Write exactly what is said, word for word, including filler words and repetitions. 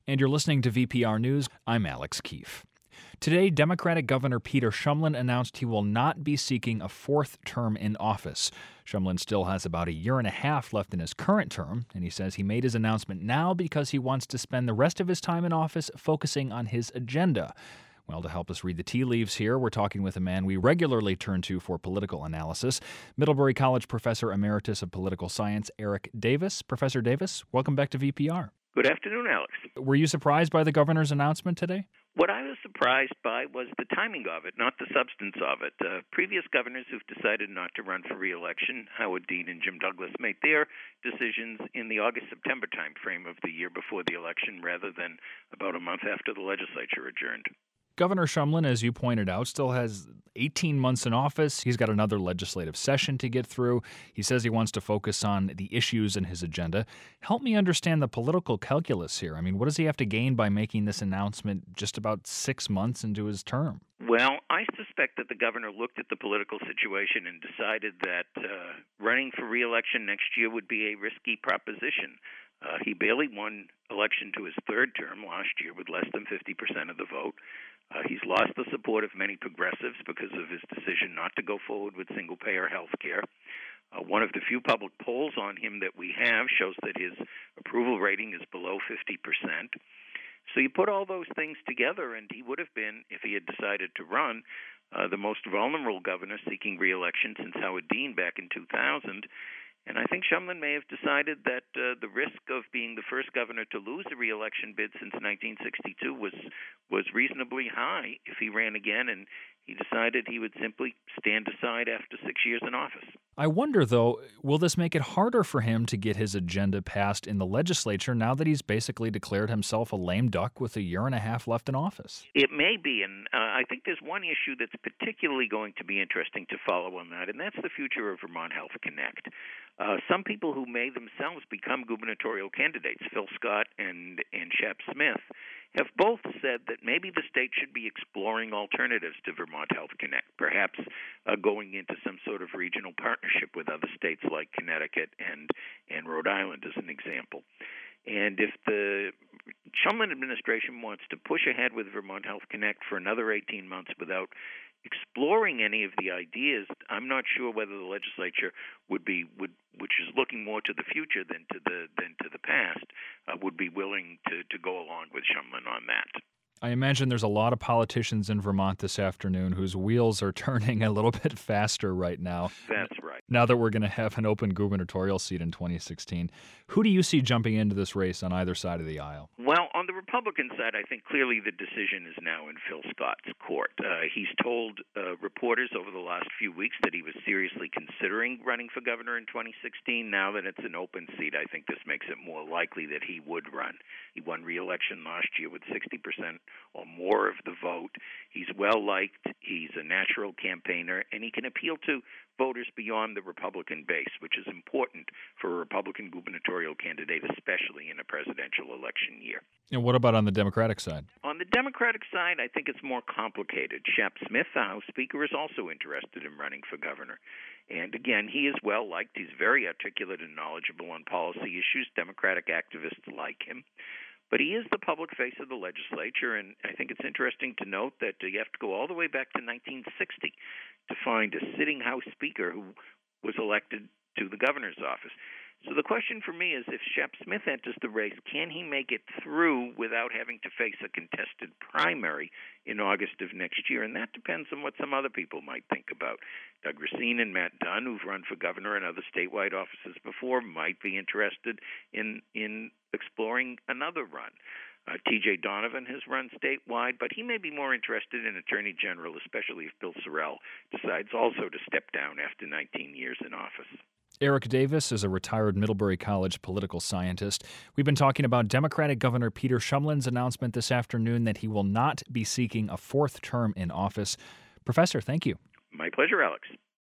And you're listening to V P R News. I'm Alex Keefe. Today, Democratic Governor Peter Shumlin announced he will not be seeking a fourth term in office. Shumlin still has about a year and a half left in his current term, and he says he made his announcement now because he wants to spend the rest of his time in office focusing on his agenda. Well, to help us read the tea leaves here, we're talking with a man we regularly turn to for political analysis, Middlebury College Professor Emeritus of Political Science, Eric Davis. Professor Davis, welcome back to V P R. Good afternoon, Alex. Were you surprised by the governor's announcement today? What I was surprised by was the timing of it, not the substance of it. Uh, previous governors who've decided not to run for re-election, Howard Dean and Jim Douglas, made their decisions in the August-September timeframe of the year before the election rather than about a month after the legislature adjourned. Governor Shumlin, as you pointed out, still has eighteen months in office. He's got another legislative session to get through. He says he wants to focus on the issues in his agenda. Help me understand the political calculus here. I mean, what does he have to gain by making this announcement just about six months into his term? Well, I suspect that the governor looked at the political situation and decided that uh, running for re-election next year would be a risky proposition. Uh, he barely won election to his third term last year with less than fifty percent of the vote. Uh, he's lost the support of many progressives because of his decision not to go forward with single-payer health care. Uh, one of the few public polls on him that we have shows that his approval rating is below fifty percent. So you put all those things together, and he would have been, if he had decided to run, uh, the most vulnerable governor seeking re-election since Howard Dean back in two thousand. And I think Shumlin may have decided that uh, the risk of being the first governor to lose a re-election bid since nineteen sixty-two was was reasonably high if he ran again, and he decided he would simply stand aside after six years in office. I wonder, though, will this make it harder for him to get his agenda passed in the legislature now that he's basically declared himself a lame duck with a year and a half left in office? It may be, and uh, I think there's one issue that's particularly going to be interesting to follow on that, and that's the future of Vermont Health Connect. Uh, some people who may themselves become gubernatorial candidates, Phil Scott and, and Shep Smith, have both said that maybe the state should be exploring alternatives to Vermont Health Connect, perhaps uh, going into some sort of regional partnership with other states like Connecticut and, and Rhode Island as an example. And if the Shumlin administration wants to push ahead with Vermont Health Connect for another eighteen months without exploring any of the ideas, I'm not sure whether the legislature would be, would, which is looking more to the future than to the than to the past, uh, would be willing to, to go along with Shumlin on that. I imagine there's a lot of politicians in Vermont this afternoon whose wheels are turning a little bit faster right now. That's right. Now that we're going to have an open gubernatorial seat in twenty sixteen, who do you see jumping into this race on either side of the aisle? Well, on the Republican side, I think clearly the decision is now in Phil Scott's court. Uh, he's told uh, reporters over the last few weeks that he was seriously considering running for governor in twenty sixteen. Now that it's an open seat, I think this makes it more likely that he would run. He won re-election last year with sixty percent or more of the vote. He's well-liked, he's a natural campaigner, and he can appeal to voters beyond the Republican base, which is important for a Republican gubernatorial candidate, especially in a presidential election year. And what about on the Democratic side? On the Democratic side, I think it's more complicated. Shep Smith, the House Speaker, is also interested in running for governor. And again, he is well-liked. He's very articulate and knowledgeable on policy issues. Democratic activists like him. But he is the public face of the legislature, and I think it's interesting to note that you have to go all the way back to nineteen sixty to find a sitting House Speaker who was elected to the governor's office. So the question for me is, if Shep Smith enters the race, can he make it through without having to face a contested primary in August of next year? And that depends on what some other people might think about. Doug Racine and Matt Dunn, who've run for governor and other statewide offices before, might be interested in in exploring another run. Uh, T J Donovan has run statewide, but he may be more interested in Attorney General, especially if Bill Sorrell decides also to step down after nineteen years in office. Eric Davis is a retired Middlebury College political scientist. We've been talking about Democratic Governor Peter Shumlin's announcement this afternoon that he will not be seeking a fourth term in office. Professor, thank you. My pleasure, Alex.